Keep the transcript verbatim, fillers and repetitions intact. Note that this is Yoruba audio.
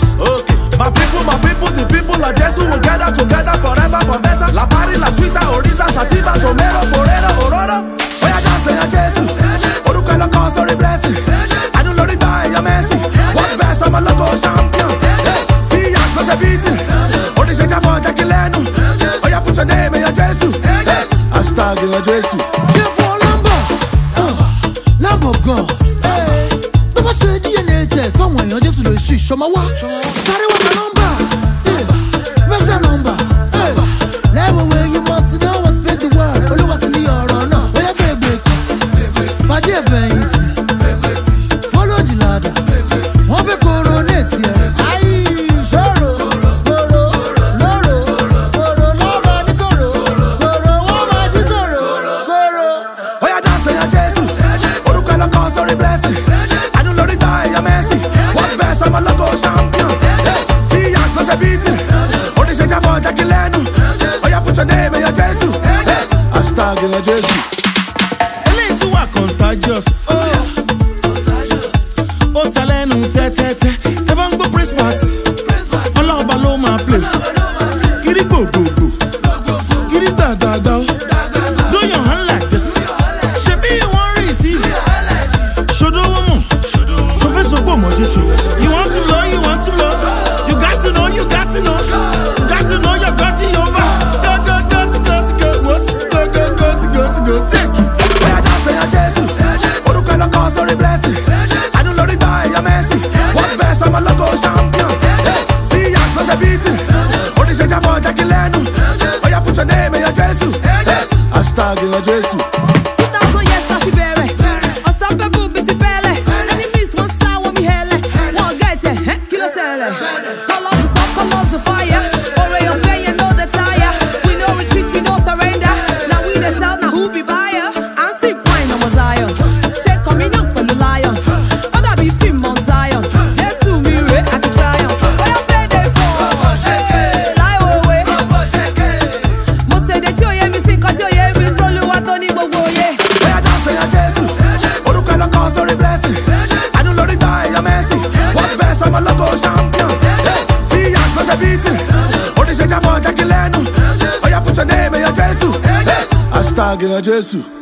Okay. My people, my people, the people of Jesus will gather together forever for better. La Paris, la Suita, Orisa, Sativa, Tomero, Porero, Ororo. Oya dance ya Jesus. Oruko lo cause or blessing. I don't know the die, ya Messi. One best, I'm a logo champion. See ya, so she beating. Odi she jafo, Jackie Leno. Oya put your name in your Jesus. Hashtag ya Jesus. Careful, Lambo. Lamb of God. Don't say D N A test. Someone you just do shit. Show my wa. Sorry, what the number? Special number. Level where you must know what's been the word. Only what's in the or no. Where you big big. Fajie vein. Follow the ladder. One be coronate yeah. Aye, soro. Goro. Loro. Goro. Loro ni goro. Goro. Wama ji soro. Goro. Oya dance ya Jesus. Oruko lo cause or blessing. I don't know the die, ya Messi. One best, I'm a logo champion. See ya, so she beating. Odi she jafo, Jackie Leno. Oya put your name in your Jesus. Hashtag ya Jesus. Eléyìí tún wà contagious. Ó ta lẹ́nu tẹ́tẹ́tẹ́. Tẹ́ bá ń gbọ́ praise party. Ọlọ́ọ̀bá ló máa play. Gírí gbògbògbò. Gírí gbàgbàgbà. Do your hand like this. Ṣebí ìwọ̀n rí sí. Ṣodó wọ́n mọ̀. Ṣòfẹ́ sọ́gbọ̀ mọ̀ Jésù. You want to know, you want to know. You got to know, you got to know. You got to know your God Jehovah. Go, go, go, to go, to go. What's go, go, go, to go, to go. Take it. Oya dance ya Jesus. Oruko lo cause or blessing. I don't know the die, ya Messi. One best, I'm a logo champion. See ya, so she beating. Odi she jafo, Jackie Leno. Oya put your name in your Jesus. Hashtag ya Jesus. two thousand years láti bẹ̀rẹ̀. Unstoppable bíi ti bẹ́lẹ̀. Enemies wọ́n sá wọ́n mi hẹ́lẹ̀. Wọ́n gẹ̀ẹ́tẹ̀ ẹ́ kí ló ṣẹlẹ̀? Call us the sun, call us the fire. Oore ọ̀fẹ́ yẹn no dey tire. We no retreat, we no surrender. Na we dey sell, na who be buyer? À ń sìn wine ọmọ Zion. Ṣé communion pẹ̀lú lion? Ó dàbí fíìmù Mount Zion. Jésù mi rè àti triumph. Bóyá fẹ́ dé fún ọ. Láì òwe. Mo ṣèdè tí òye mi sí nǹkan tí òye mi sólúwa tó ní gbogbo òye. Oya dance ya Jesus. Oruko lo cause or blessing. I don't know the die, ya Messi. One best, I'm a logo champion. See ya, so she beating. Odi she jafo, Jackie Leno. Oya put your name in your Jesus. Hashtag ya Jesus.